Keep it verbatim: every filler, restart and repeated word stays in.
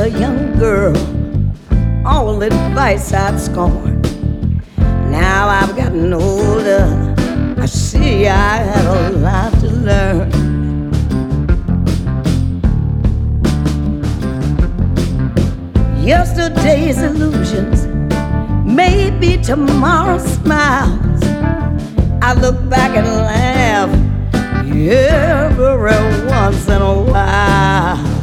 a young girl, all advice I'd scorn. Now I've gotten older, I see I had a lot to learn. Yesterday's illusions, maybe tomorrow's smiles. I look back and laugh every once in a while.